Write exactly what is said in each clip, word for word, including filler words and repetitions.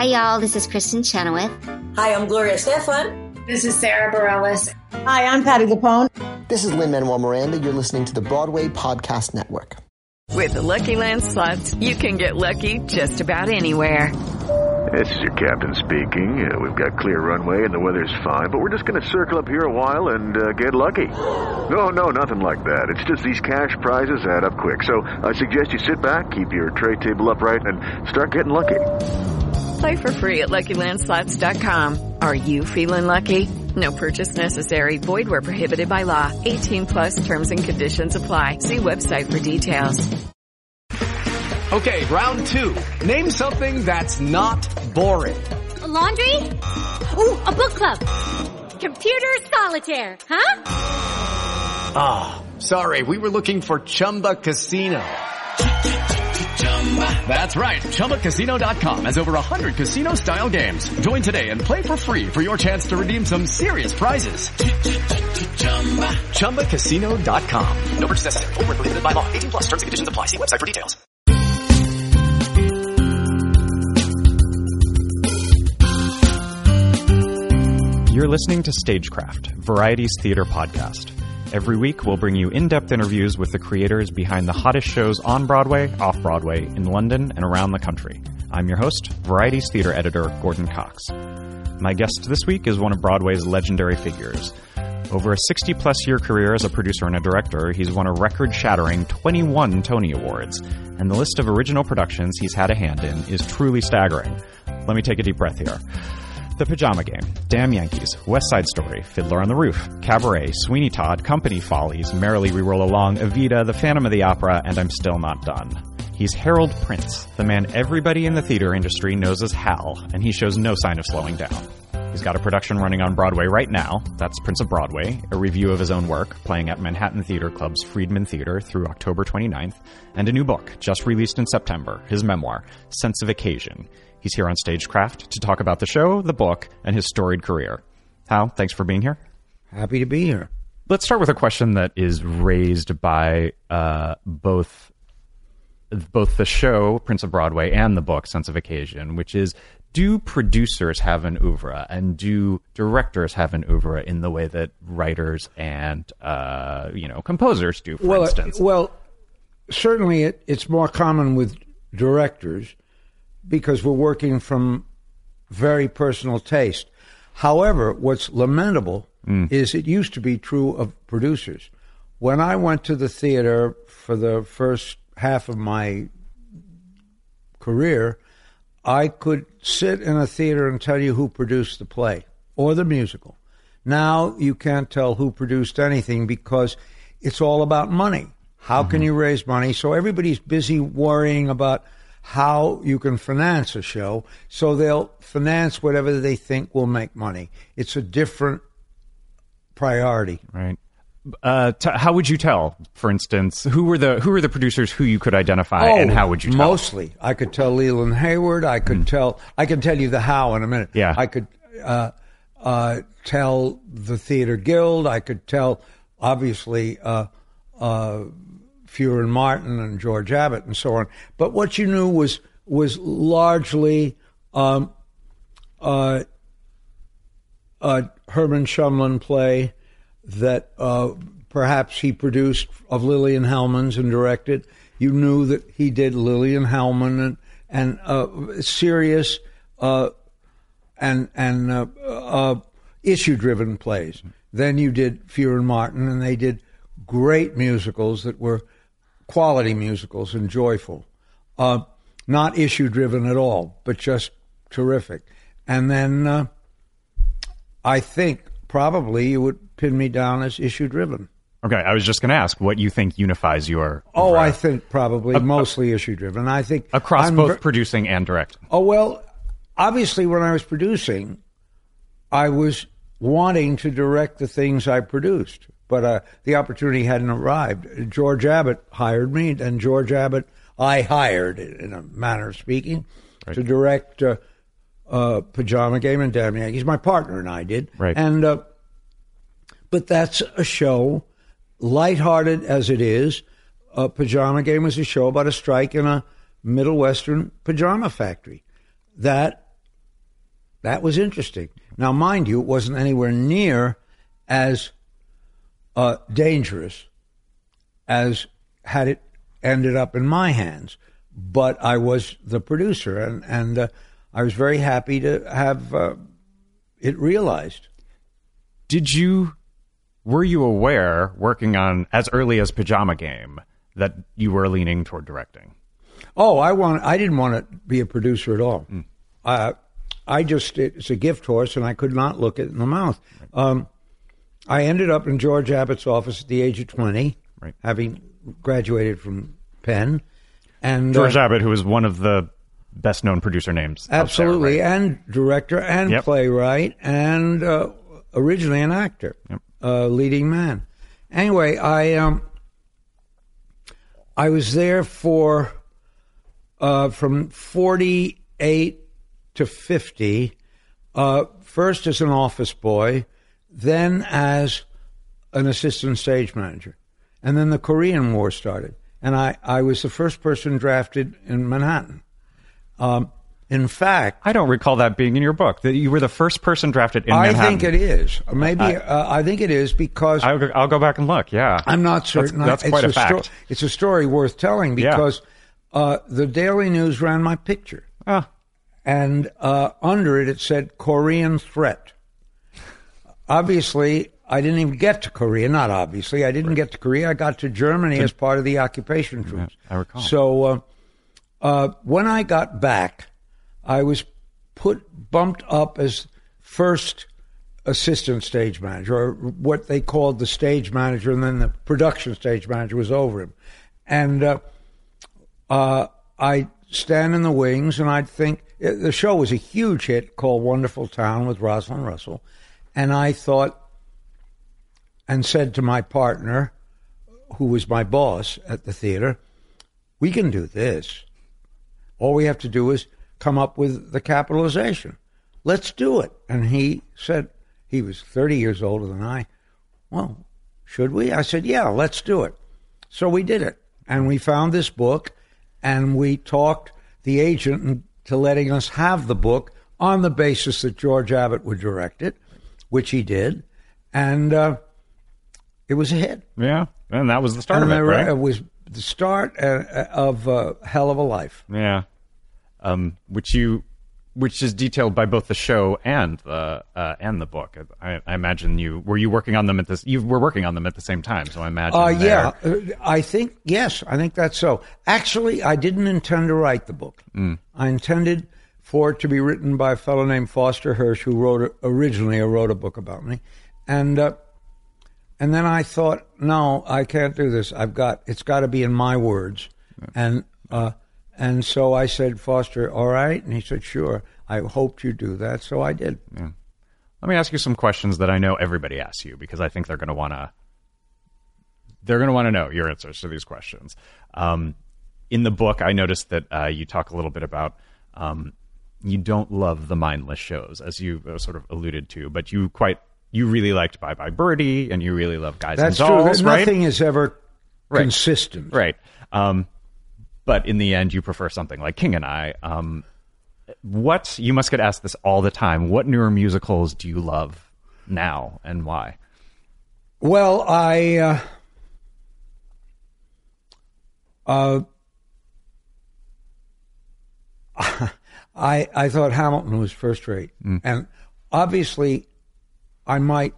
Hi, y'all. This is Kristen Chenoweth. Hi, I'm Gloria Estefan. This is Sarah Bareilles. Hi, I'm Patti LuPone. This is Lin-Manuel Miranda. You're listening to the Broadway Podcast Network. With the Lucky Land Slots, you can get lucky just about anywhere. This is your captain speaking. Uh, we've got clear runway and the weather's fine, but we're just going to circle up here a while and uh, get lucky. No, no, nothing like that. It's just these cash prizes add up quick. So I suggest you sit back, keep your tray table upright, and start getting lucky. Play for free at Lucky Land Slots dot com. Are you feeling lucky? No purchase necessary. Void where prohibited by law. eighteen plus terms and conditions apply. See website for details. Okay, round two. Name something that's not boring. A laundry? Ooh, a book club. Computer solitaire, huh? Ah, oh, sorry. We were looking for Chumba Casino. That's right. Chumba Casino dot com has over one hundred casino-style games. Join today and play for free for your chance to redeem some serious prizes. Chumba Casino dot com. No purchase necessary. Void where prohibited by law. eighteen plus terms and conditions apply. See website for details. You're listening to Stagecraft, Variety's theater podcast. Every week, we'll bring you in-depth interviews with the creators behind the hottest shows on Broadway, off-Broadway, in London, and around the country. I'm your host, Variety's theater editor, Gordon Cox. My guest this week is one of Broadway's legendary figures. Over a sixty-plus year career as a producer and a director, he's won a record-shattering twenty-one Tony Awards, and the list of original productions he's had a hand in is truly staggering. Let me take a deep breath here. The Pajama Game, Damn Yankees, West Side Story, Fiddler on the Roof, Cabaret, Sweeney Todd, Company Follies, Merrily We Roll Along, Evita, The Phantom of the Opera, and I'm Still Not Done. He's Harold Prince, the man everybody in the theater industry knows as Hal, and he shows no sign of slowing down. He's got a production running on Broadway right now, that's Prince of Broadway, a review of his own work, playing at Manhattan Theater Club's Friedman Theater through October twenty-ninth, and a new book, just released in September, his memoir, Sense of Occasion. He's here on Stagecraft to talk about the show, the book, and his storied career. Hal, thanks for being here. Happy to be here. Let's start with a question that is raised by uh, both both the show, Prince of Broadway, and the book, Sense of Occasion, which is, do producers have an oeuvre, and do directors have an oeuvre in the way that writers and uh, you know composers do, for well, instance? Well, certainly it, it's more common with directors, because we're working from very personal taste. However, what's lamentable mm. is it used to be true of producers. When I went to the theater for the first half of my career, I could sit in a theater and tell you who produced the play or the musical. Now you can't tell who produced anything because it's all about money. How mm-hmm. can you raise money? So everybody's busy worrying about how you can finance a show, so they'll finance whatever they think will make money. It's a different priority. Right. Uh, t- how would you tell, for instance, who were the who were the producers who you could identify, oh, and how would you tell? Mostly. I could tell Leland Hayward. I could mm. tell, I can tell you the how in a minute. Yeah. I could uh, uh, tell the Theater Guild. I could tell, obviously, uh, uh, Fuhr and Martin and George Abbott and so on. But what you knew was was largely um, uh, a Herman Shumlin play that uh, perhaps he produced of Lillian Hellman's and directed. You knew that he did Lillian Hellman and and uh, serious uh, and and uh, uh, issue-driven plays. Then you did Fuhr and Martin, and they did great musicals that were quality musicals and joyful, uh, not issue-driven at all, but just terrific. And then uh, I think probably you would pin me down as issue-driven. Okay, I was just going to ask what you think unifies your... Oh, I think probably uh, mostly issue-driven. I think across I'm both ver- producing and directing. Oh, well, obviously when I was producing, I was wanting to direct the things I produced. But uh, the opportunity hadn't arrived. George Abbott hired me, and George Abbott I hired, in a manner of speaking, right. to direct uh, uh, Pajama Game and Damn Yankees. My partner and I did. Right. And uh, but that's a show, lighthearted as it is. Uh, Pajama Game was a show about a strike in a Middle Western pajama factory. That that was interesting. Now, mind you, it wasn't anywhere near as uh, dangerous as had it ended up in my hands. But I was the producer, and, and uh, I was very happy to have uh, it realized. Did you, were you aware, working on as early as Pajama Game, that you were leaning toward directing? Oh, I want. I didn't want to be a producer at all. Mm. Uh, I just, it's a gift horse, and I could not look it in the mouth. Um, I ended up in George Abbott's office at the age of twenty, right. having graduated from Penn. And George uh, Abbott, who is one of the best-known producer names. Absolutely, there, right? and director and yep. playwright, and uh, originally an actor, yep. uh, leading man. Anyway, I um, I was there for uh, from forty-eight to fifty, uh, first as an office boy, then as an assistant stage manager. And then the Korean War started. And I, I was the first person drafted in Manhattan. Um, in fact... I don't recall that being in your book, that you were the first person drafted in I Manhattan. I think it is. Maybe I, uh, I think it is because... I'll, I'll go back and look, yeah. I'm not certain. That's, that's quite it's a, a fact. Sto- it's a story worth telling because yeah. uh, the Daily News ran my picture. Oh. And uh, under it, it said Korean threat. Obviously... I didn't even get to Korea. Not obviously. I didn't get to Korea. I got to Germany as part of the occupation troops. Yeah, I recall. So uh, uh, when I got back, I was put bumped up as first assistant stage manager, or what they called the stage manager, and then the production stage manager was over him. And uh, uh, I'd stand in the wings, and I'd think... The show was a huge hit called Wonderful Town with Rosalind Russell. And I thought... and said to my partner, who was my boss at the theater, we can do this. All we have to do is come up with the capitalization. Let's do it. And he said, he was thirty years older than I, well, should we? I said, yeah, let's do it. So we did it. And we found this book, and we talked the agent into letting us have the book on the basis that George Abbott would direct it, which he did. And... Uh, It was a hit. Yeah, and that was the start and of it, right? It was the start uh, of a hell of a life. Yeah, um, which you, which is detailed by both the show and the uh, and the book. I, I imagine you were you working on them at this. You were working on them at the same time, so I imagine. Uh, yeah, I think yes, I think that's so. Actually, I didn't intend to write the book. Mm. I intended for it to be written by a fellow named Foster Hirsch, who wrote a, originally wrote a book about me, and. Uh, And then I thought, no, I can't do this. I've got, it's got to be in my words. Yeah. And uh, and so I said, Foster, all right? And he said, sure. I hoped you'd do that. So I did. Yeah. Let me ask you some questions that I know everybody asks you, because I think they're going to want to, they're going to want to know your answers to these questions. Um, in the book, I noticed that uh, you talk a little bit about, um, you don't love the mindless shows, as you uh, sort of alluded to, but you quite, You really liked Bye Bye Birdie, and you really love Guys That's and Dolls, true. right? Nothing is ever right. consistent. Right. Um, but in the end, you prefer something like King and I. Um, what, you must get asked this all the time, what newer musicals do you love now, and why? Well, I... Uh, uh, I, I thought Hamilton was first rate. Mm. And obviously... I might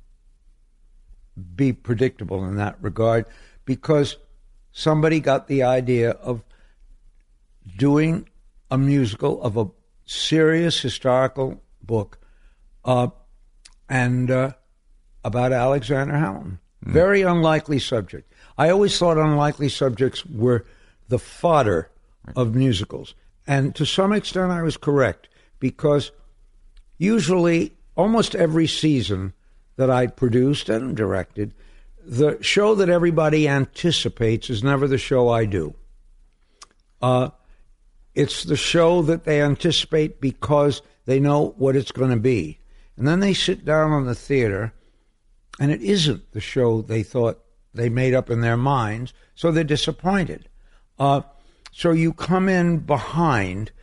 be predictable in that regard because somebody got the idea of doing a musical of a serious historical book uh, and uh, about Alexander Hamilton. Mm. Very unlikely subject. I always thought unlikely subjects were the fodder of musicals. And to some extent I was correct because usually... almost every season that I produced and directed, the show that everybody anticipates is never the show I do. Uh, it's the show that they anticipate because they know what it's going to be. And then they sit down on the theater, and it isn't the show they thought they made up in their minds, so they're disappointed. Uh, so you come in behind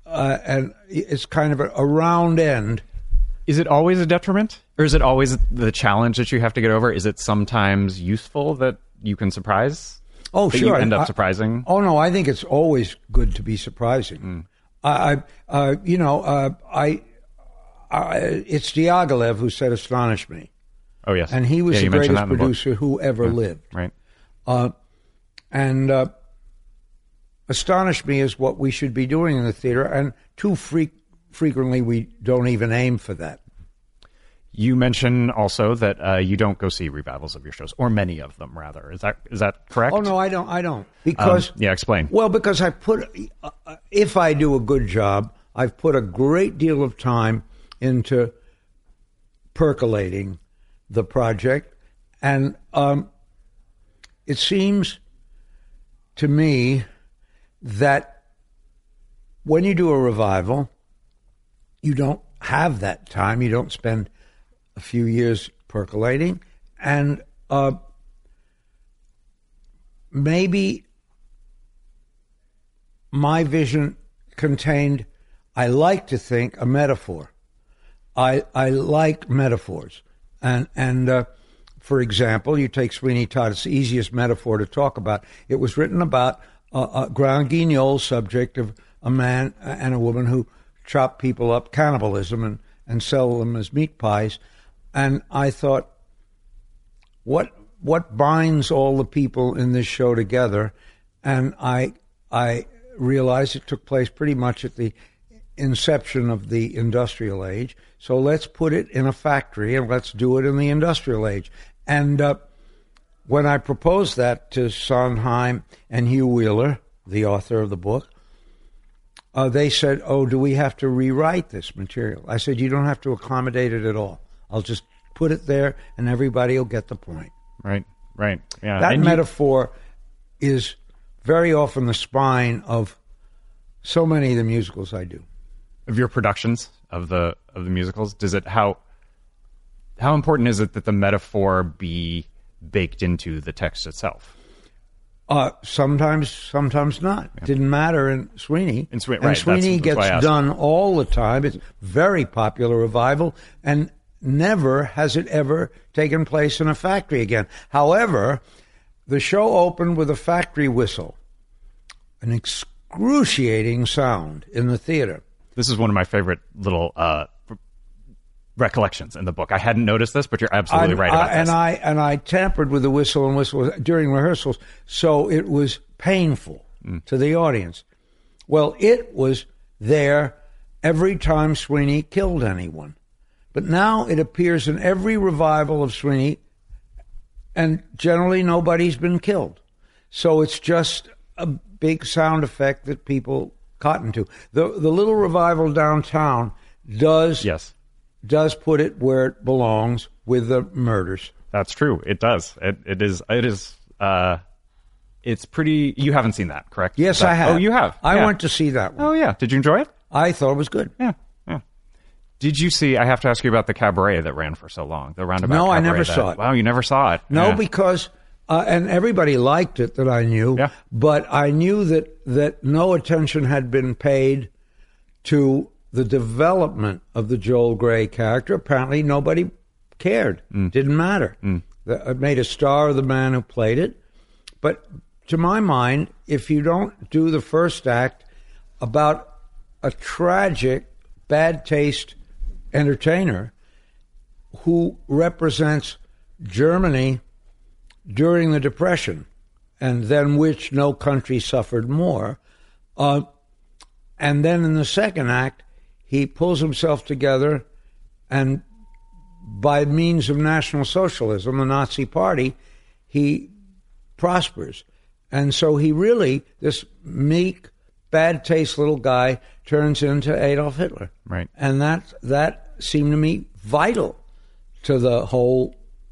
uh, and it's kind of a, a round end. Is it always a detriment, or is it always the challenge that you have to get over? Is it sometimes useful that you can surprise? Oh, that sure. You end up I, surprising. Oh no, I think it's always good to be surprising. Mm. I, I uh, you know, uh, I, I, it's Diaghilev who said "Astonish Me." Oh yes, and he was yeah, the greatest the producer who ever yeah. lived. Right. Uh, and uh, "Astonish Me" is what we should be doing in the theater, and too fre- frequently we don't even aim for that. You mention also that uh, you don't go see revivals of your shows, or many of them, rather. Is that is that correct? Oh no, I don't. I don't because um, yeah, explain. Well, because I put uh, if I do a good job, I've put a great deal of time into percolating the project, and um, it seems to me that when you do a revival, you don't have that time. You don't spend a few years percolating, and uh, maybe my vision contained, I like to think, a metaphor. I I like metaphors, and and uh, for example, you take Sweeney Todd. It's the easiest metaphor to talk about. It was written about uh, a Grand Guignol subject of a man and a woman who chop people up, cannibalism, and, and sell them as meat pies. And I thought, what what binds all the people in this show together? And I I realized it took place pretty much at the inception of the industrial age. So let's put it in a factory and let's do it in the industrial age. And uh, when I proposed that to Sondheim and Hugh Wheeler, the author of the book, uh, they said, oh, do we have to rewrite this material? I said, you don't have to accommodate it at all. I'll just put it there, and everybody will get the point. Right, right, yeah. That and metaphor you... is very often the spine of so many of the musicals I do. Of your productions of the of the musicals, does it how how important is it that the metaphor be baked into the text itself? Uh, sometimes, sometimes not. Yeah. Didn't matter in Sweeney. In Sweeney, and right, Sweeney that's, that's gets done all the time. It's very popular revival, and never has it ever taken place in a factory again. However, the show opened with a factory whistle, an excruciating sound in the theater. This is one of my favorite little uh, recollections in the book. I hadn't noticed this, but you're absolutely I, right about I, and this. I and I tampered with the whistle and whistle during rehearsals, so it was painful mm. to the audience. Well, it was there every time Sweeney killed anyone. But now it appears in every revival of Sweeney, and generally nobody's been killed. So it's just a big sound effect that people cotton to. The the little revival downtown does yes. does put it where it belongs with the murders. That's true. It does. It it is it is uh it's pretty. You haven't seen that, correct? Yes, that, I have. Oh, you have. I yeah. went to see that one. Oh yeah. Did you enjoy it? I thought it was good. Yeah. Yeah. Did you see, I have to ask you about the cabaret that ran for so long, the roundabout No, cabaret I never that, saw it. Wow, you never saw it. No, yeah. because, uh, and everybody liked it that I knew, yeah. but I knew that, that no attention had been paid to the development of the Joel Grey character. Apparently nobody cared. Mm. Didn't matter. Mm. It made a star of the man who played it. But to my mind, if you don't do the first act about a tragic, bad taste entertainer who represents Germany during the Depression, and than which no country suffered more. Uh, and then in the second act, he pulls himself together, and by means of National Socialism, the Nazi Party, he prospers. And so he really, this meek, bad taste little guy, turns into Adolf Hitler. Right. And that that seemed to me vital to the whole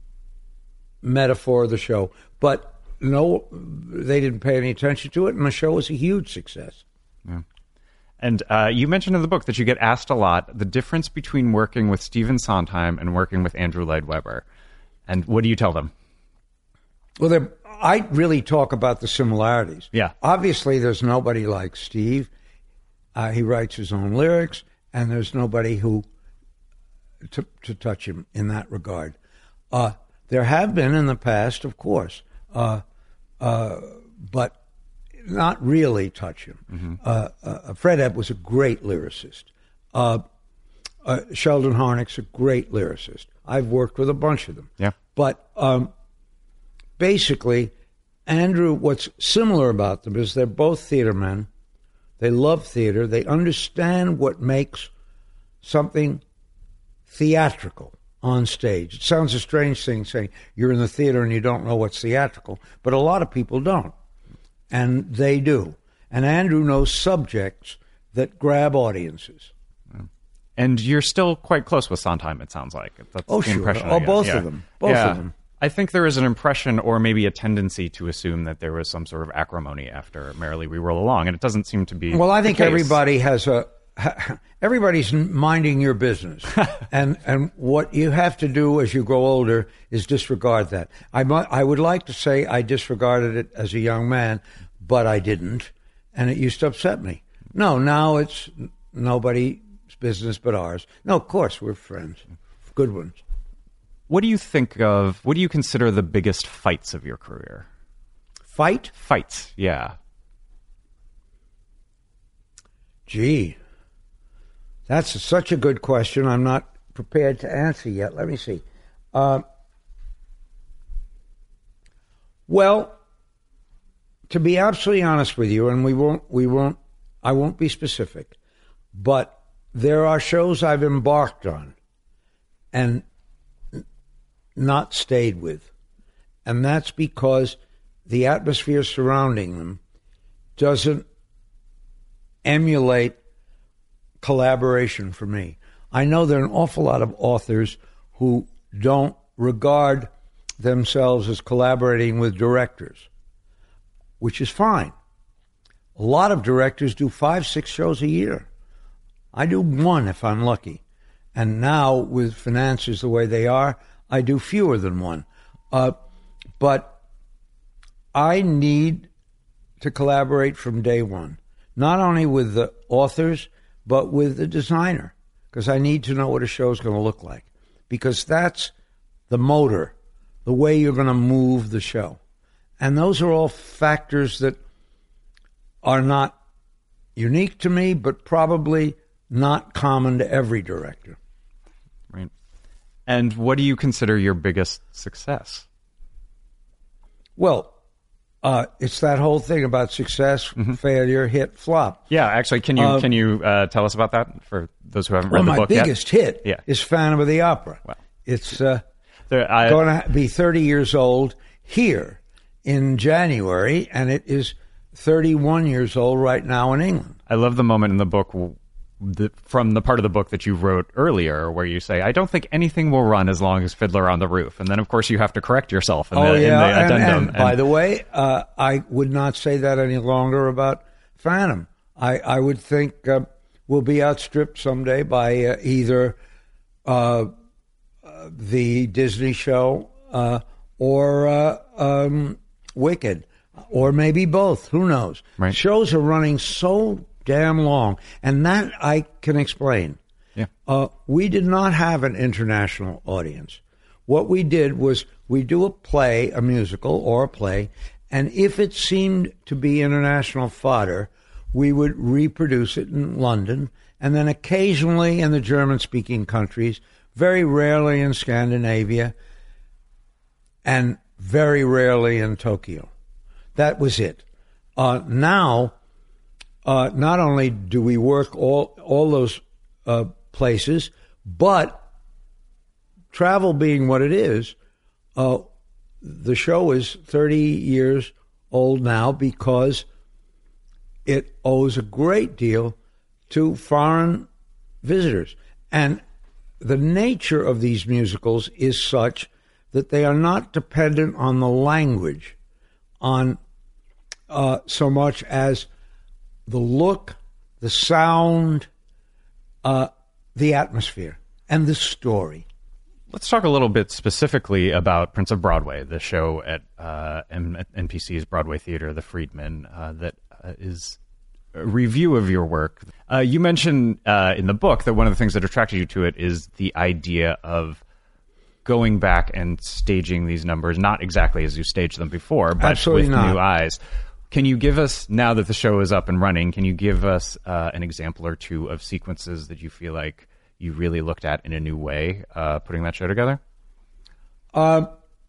metaphor of the show. But no, they didn't pay any attention to it, and the show was a huge success. Yeah. And uh, you mentioned in the book that you get asked a lot the difference between working with Stephen Sondheim and working with Andrew Lloyd Webber. And what do you tell them? Well, I really talk about the similarities. Yeah. Obviously, there's nobody like Steve. Uh, he writes his own lyrics, and there's nobody who to, to touch him in that regard. Uh, there have been in the past, of course, uh, uh, but not really touch him. Mm-hmm. Uh, uh, Fred Ebb was a great lyricist. Uh, uh, Sheldon Harnick's a great lyricist. I've worked with a bunch of them. Yeah. But um, basically, Andrew, what's similar about them is they're both theater men. They love theater. They understand what makes something theatrical on stage. It sounds a strange thing saying you're in the theater and you don't know what's theatrical, but a lot of people don't, and they do. And Andrew knows subjects that grab audiences. And you're still quite close with Sondheim, it sounds like. That's oh, the sure. impression Oh, I get. both yeah. of them. Both yeah. of them. I think there is an impression or maybe a tendency to assume that there was some sort of acrimony after Merrily We Roll Along, and it doesn't seem to be Well, I think the case. everybody has a... Everybody's minding your business. and and what you have to do as you grow older is disregard that. I, mu- I would like to say I disregarded it as a young man, but I didn't, and it used to upset me. No, now it's nobody's business but ours. No, of course, we're friends. Good ones. What do you think of, what do you consider the biggest fights of your career? Fight? Fights, yeah. Gee, that's such a good question. I'm not prepared to answer yet. Let me see. Uh, well, to be absolutely honest with you, and we won't, we won't, I won't be specific, but there are shows I've embarked on and not stayed with. And that's because the atmosphere surrounding them doesn't emulate collaboration for me. I know there are an awful lot of authors who don't regard themselves as collaborating with directors, which is fine. A lot of directors do five, six shows a year. I do one if I'm lucky. And now, with finances the way they are, I do fewer than one. Uh, but I need to collaborate from day one, not only with the authors, but with the designer, because I need to know what a show is going to look like, because that's the motor, the way you're going to move the show. And those are all factors that are not unique to me, but probably not common to every director. Right. And what do you consider your biggest success? Well, uh, it's that whole thing about success, mm-hmm. failure, hit, flop. Yeah, actually, can you uh, can you uh, tell us about that for those who haven't read well, the book yet? My biggest hit yeah. is Phantom of the Opera. Wow. It's uh, there, I, going to be thirty years old here in January, and it is thirty-one years old right now in England. I love the moment in the book, the, from the part of the book that you wrote earlier, where you say, I don't think anything will run as long as Fiddler on the Roof. And then, of course, you have to correct yourself in, oh, the, yeah. in the addendum. And, and, and by the way, uh, I would not say that any longer about Phantom. I, I would think uh, we'll be outstripped someday by uh, either uh, uh, the Disney show uh, or uh, um, Wicked, or maybe both. Who knows? Right. Shows are running so damn long, and that I can explain. Yeah. Uh, we did not have an international audience. What we did was we do a play, a musical or a play, and if it seemed to be international fodder, we would reproduce it in London, and then occasionally in the German-speaking countries, very rarely in Scandinavia, and very rarely in Tokyo. That was it. Uh, now, uh, not only do we work all all those uh, places, but travel being what it is, uh, the show is thirty years old now because it owes a great deal to foreign visitors. And the nature of these musicals is such that they are not dependent on the language, on uh, so much as the look, the sound, uh, the atmosphere, and the story. Let's talk a little bit specifically about Prince of Broadway, the show at uh, N P C's Broadway Theater, The Freedmen, uh, that uh, is review of your work. Uh, you mentioned uh, in the book that one of the things that attracted you to it is the idea of going back and staging these numbers, not exactly as you staged them before, but Absolutely with not. new eyes. Can you give us, now that the show is up and running, can you give us uh, an example or two of sequences that you feel like you really looked at in a new way, uh, putting that show together? Uh,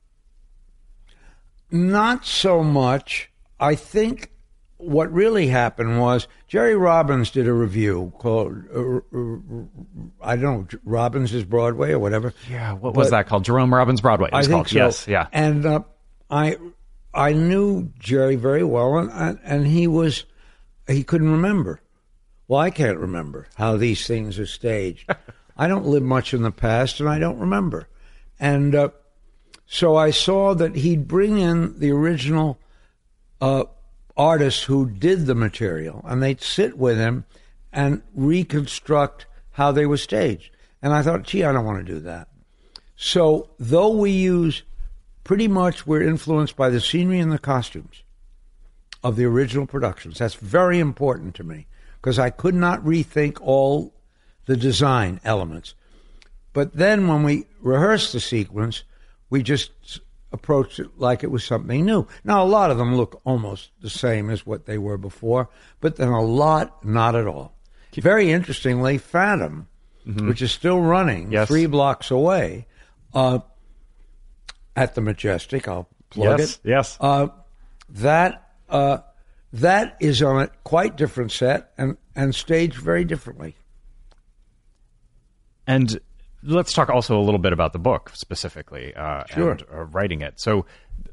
not so much. I think what really happened was Jerry Robbins did a review called, uh, uh, I don't know, Robbins is Broadway or whatever. Yeah, what was that called? Jerome Robbins Broadway. It was I think called. so. Yes, yeah. And uh, I I knew Jerry very well, and, and he was, he couldn't remember. Well, I can't remember how these things are staged. I don't live much in the past, and I don't remember. And uh, so I saw that he'd bring in the original uh, artists who did the material, and they'd sit with him and reconstruct how they were staged. And I thought, gee, I don't want to do that. So though we use, pretty much we're influenced by the scenery and the costumes of the original productions. That's very important to me, because I could not rethink all the design elements. But then when we rehearsed the sequence, we just approached it like it was something new. Now, a lot of them look almost the same as what they were before, but then a lot, not at all. Very interestingly, Phantom, mm-hmm. which is still running yes. three blocks away uh, at the Majestic, I'll plug yes, it. Yes, uh, that uh, that is on a quite different set and, and staged very differently. And let's talk also a little bit about the book specifically, uh, sure. and uh, writing it. So,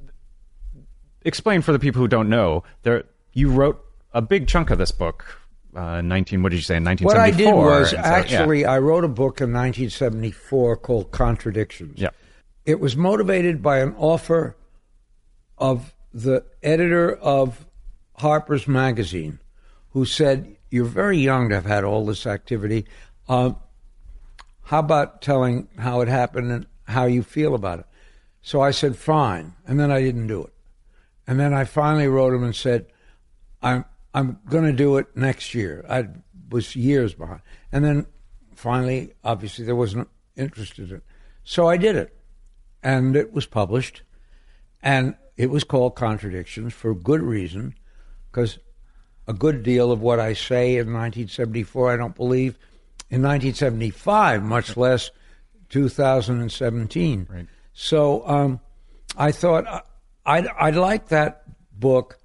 explain for the people who don't know. There, you wrote a big chunk of this book. Uh, nineteen. What did you say? In nineteen seventy-four. What I did was so, actually yeah. I wrote a book in nineteen seventy-four called Contradictions. Yeah. It was motivated by an offer of the editor of Harper's Magazine, who said, "You're very young to have had all this activity. Uh, how about telling how it happened and how you feel about it?" So I said, fine. And then I didn't do it. And then I finally wrote him and said, I'm I'm going to do it next year. I was years behind. And then finally, obviously, there wasn't interested in it. So I did it. And it was published. And it was called Contradictions for good reason, because a good deal of what I say in nineteen seventy-four, I don't believe in nineteen seventy-five, much less two thousand seventeen. Right. So um, I thought I'd, I'd like that book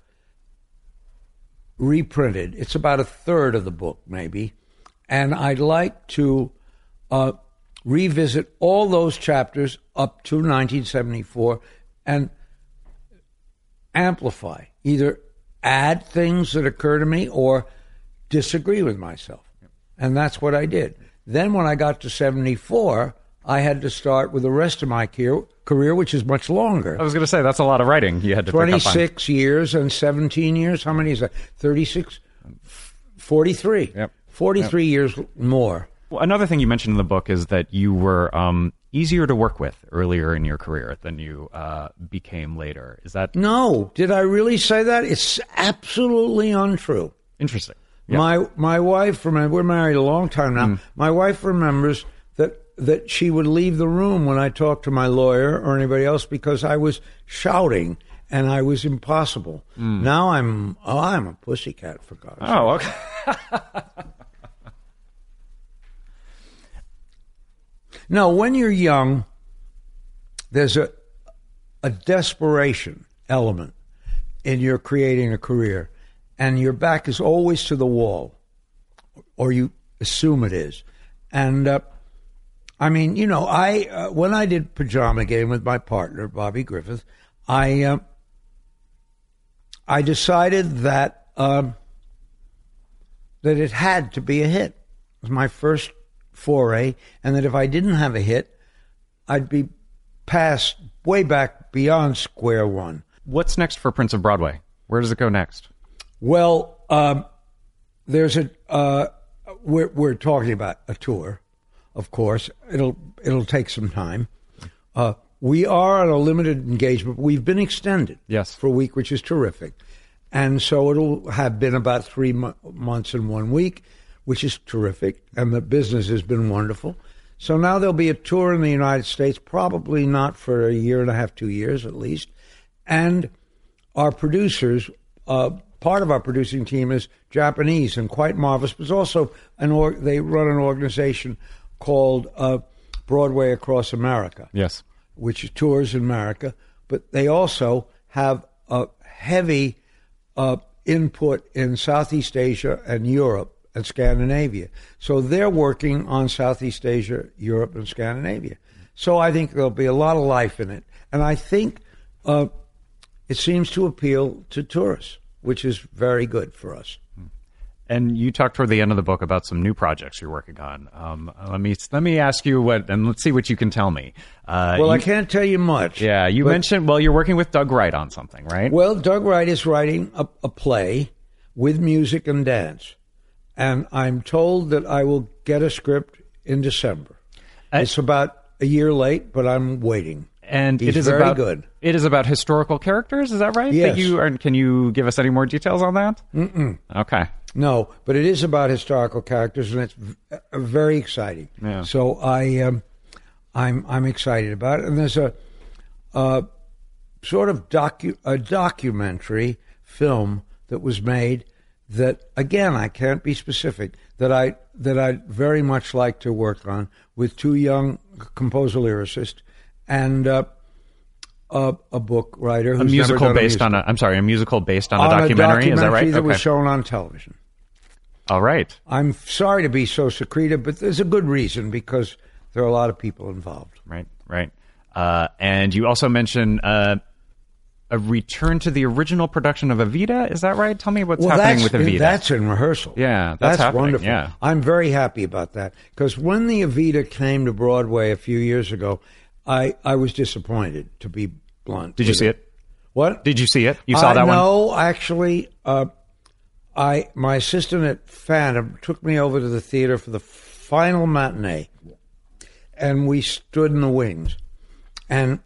reprinted. It's about a third of the book, maybe. And I'd like to uh, revisit all those chapters up to nineteen seventy-four and amplify, either add things that occur to me or disagree with myself. And that's what I did. Then when I got to seventy-four, I had to start with the rest of my career, which is much longer. I was going to say, that's a lot of writing you had to pick up on. twenty-six years and seventeen years. How many is that? thirty-six? forty-three. Yep. forty-three yep. years more. Well, another thing you mentioned in the book is that you were um, easier to work with earlier in your career than you uh, became later. Is that... No. Did I really say that? It's absolutely untrue. Interesting. Yeah. My my wife, remember, we're married a long time now. Mm. My wife remembers that that she would leave the room when I talked to my lawyer or anybody else because I was shouting and I was impossible. Mm. Now I'm oh, I'm a pussycat, for God's sake. Oh, okay. No, when you're young, there's a a desperation element in your creating a career. And your back is always to the wall, or you assume it is. And, uh, I mean, you know, I uh, when I did Pajama Game with my partner, Bobby Griffith, I uh, I decided that um, that it had to be a hit. It was my first foray, and that if I didn't have a hit, I'd be past, way back beyond square one. What's next for Prince of Broadway? Where does it go next? Well, um, there's a uh, we're we're talking about a tour, of course. It'll it'll take some time. Uh, we are on a limited engagement. We've been extended, yes, for a week, which is terrific. And so it'll have been about three mo- months and one week, which is terrific, and the business has been wonderful. So now there'll be a tour in the United States, probably not for a year and a half, two years at least. And our producers, uh, part of our producing team is Japanese and quite marvelous, but also an or- they run an organization called uh, Broadway Across America. Yes. Which tours in America, but they also have a heavy uh, input in Southeast Asia and Europe and Scandinavia. So they're working on Southeast Asia, Europe, and Scandinavia. So I think there'll be a lot of life in it. And I think uh, it seems to appeal to tourists, which is very good for us. And you talked toward the end of the book about some new projects you're working on. Um, let me let me ask you what, and let's see what you can tell me. Uh, well, you, I can't tell you much. Yeah, you but, mentioned, well, you're working with Doug Wright on something, right? Well, Doug Wright is writing a, a play with music and dance. And I'm told that I will get a script in December. Uh, it's about a year late, but I'm waiting. And He's it is very about good. It is about historical characters. Is that right? Yes. That you are, can you give us any more details on that? Mm-mm. Okay. No, but it is about historical characters, and it's v- very exciting. Yeah. So I, um, I'm I'm excited about it. And there's a, a sort of docu a documentary film that was made that, again, I can't be specific, that I that I'd very much like to work on with two young composer lyricists and uh, a, a book writer who's a musical never done based a musical. on a I'm sorry, a musical based on, on a documentary. A documentary is that right? That okay. was shown on television. All right. I'm sorry to be so secretive, but there's a good reason because there are a lot of people involved. Right, right. Uh, and you also mentioned uh, a return to the original production of Evita. Is that right? Tell me what's well, happening with Evita. That's in rehearsal. Yeah, that's, that's happening. wonderful. Yeah. I'm very happy about that because when the Evita came to Broadway a few years ago, I, I was disappointed, to be blunt. Did you see it? What? Did you see it? You saw uh, that one? No, actually, uh, I my assistant at Phantom took me over to the theater for the final matinee, and we stood in the wings, and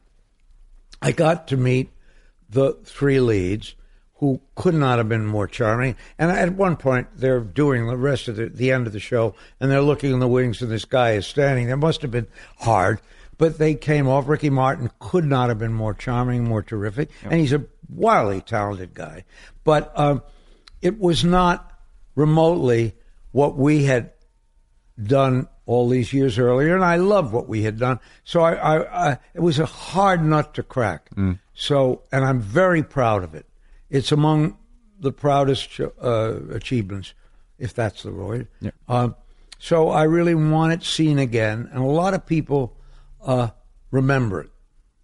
I got to meet the three leads, who could not have been more charming. And at one point, they're doing the rest of the, the end of the show, and they're looking in the wings, and this guy is standing. It must have been hard, but they came off. Ricky Martin could not have been more charming, more terrific, yep. And he's a wildly talented guy. But um, it was not remotely what we had done all these years earlier, and I love what we had done. So I, I, I it was a hard nut to crack. Mm. So, and I'm very proud of it. It's among the proudest uh, achievements, if that's the word. Yeah. Uh, so I really want it seen again, and a lot of people uh, remember it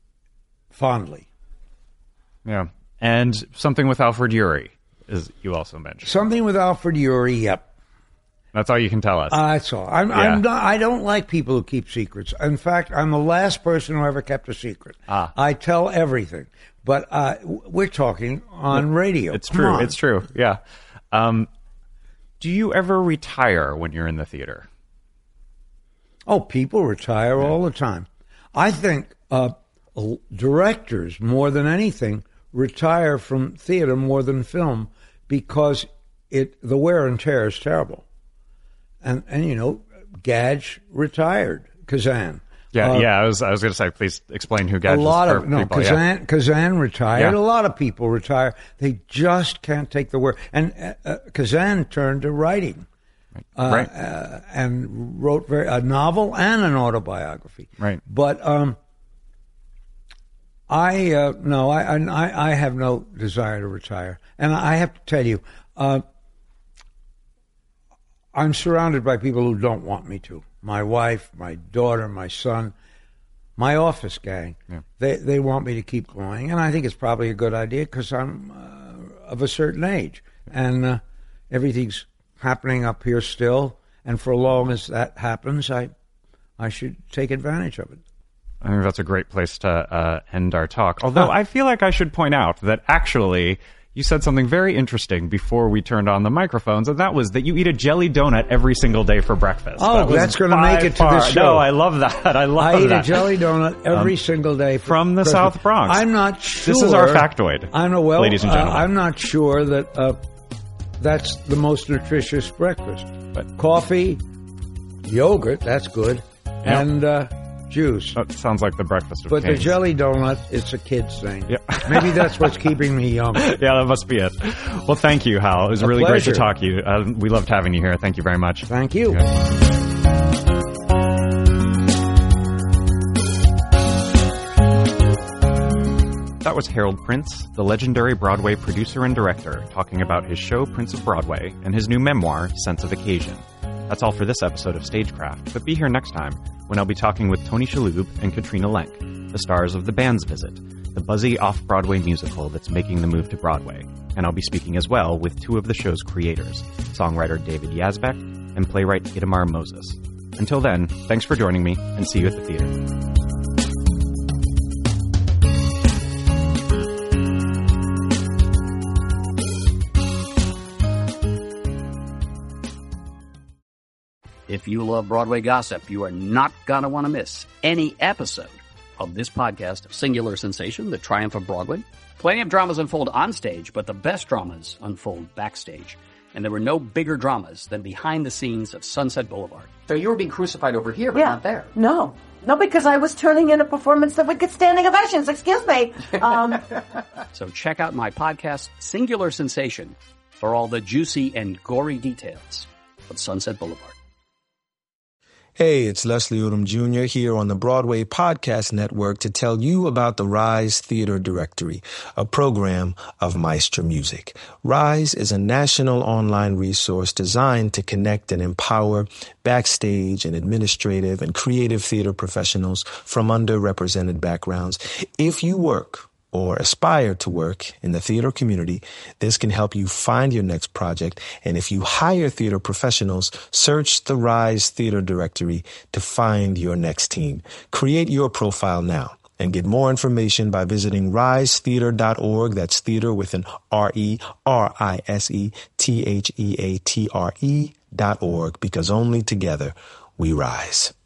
fondly. Yeah, and something with Alfred Ury, as you also mentioned. Something with Alfred Ury, yep. That's all you can tell us. Uh, that's all. I'm, yeah. I'm not, I don't like people who keep secrets. In fact, I'm the last person who ever kept a secret. Ah. I tell everything. But uh, we're talking on radio. It's Come true. on. It's true. Yeah. Um, do you ever retire when you're in the theater? Oh, people retire yeah. all the time. I think uh, directors, more than anything, retire from theater more than film because it the wear and tear is terrible. And, and you know, Gadge retired, Kazan. Yeah, uh, yeah. I was I was going to say, please explain who Gadge is. A lot of no, people. Kazan, yeah. Kazan retired. Yeah. A lot of people retire. They just can't take the work. And uh, uh, Kazan turned to writing, right, uh, right. Uh, and wrote very, a novel and an autobiography. Right. But um, I uh, no, I, I I have no desire to retire. And I have to tell you, uh, I'm surrounded by people who don't want me to. My wife, my daughter, my son, my office gang. Yeah. They they want me to keep going, and I think it's probably a good idea because I'm uh, of a certain age, and uh, everything's happening up here still. And for as long as that happens, I I should take advantage of it. I think that's a great place to uh, end our talk. Although huh. I feel like I should point out that actually you said something very interesting before we turned on the microphones, and that was that you eat a jelly donut every single day for breakfast. Oh, that that's going to make it to far. the show. No, I love that. I love I eat that. a jelly donut every um, single day. For from the Christmas. South Bronx. I'm not sure. This is our factoid, I know, well, ladies and gentlemen. Uh, I'm not sure that uh, that's the most nutritious breakfast. But coffee, yogurt, that's good, yep. and uh, juice. That sounds like the breakfast of But kings. the jelly donut, it's a kid's thing. Yep. Maybe that's what's keeping me young. Yeah, that must be it. Well, thank you, Hal. It was a really pleasure. great to talk to you. Uh, we loved having you here. Thank you very much. Thank you. Okay. That was Harold Prince, the legendary Broadway producer and director, talking about his show Prince of Broadway and his new memoir, Sense of Occasion. That's all for this episode of Stagecraft, but be here next time when I'll be talking with Tony Shalhoub and Katrina Lenk, the stars of The Band's Visit, the buzzy off-Broadway musical that's making the move to Broadway. And I'll be speaking as well with two of the show's creators, songwriter David Yazbek and playwright Itamar Moses. Until then, thanks for joining me, and see you at the theater. If you love Broadway gossip, you are not going to want to miss any episode of this podcast of Singular Sensation, The Triumph of Broadway. Plenty of dramas unfold on stage, but the best dramas unfold backstage. And there were no bigger dramas than behind the scenes of Sunset Boulevard. So you were being crucified over here, but yeah. not there. No. No, because I was turning in a performance that would get standing ovations. Excuse me. Um, so check out my podcast, Singular Sensation, for all the juicy and gory details of Sunset Boulevard. Hey, it's Leslie Odom Junior here on the Broadway Podcast Network to tell you about the Rise Theater Directory, a program of Maestro Music. Rise is a national online resource designed to connect and empower backstage and administrative and creative theater professionals from underrepresented backgrounds. If you work or aspire to work in the theater community, this can help you find your next project. And if you hire theater professionals, search the Rise Theater Directory to find your next team. Create your profile now and get more information by visiting rise theater dot org. That's theater with an R E R I S E T H E A T R E dot org, because only together we rise.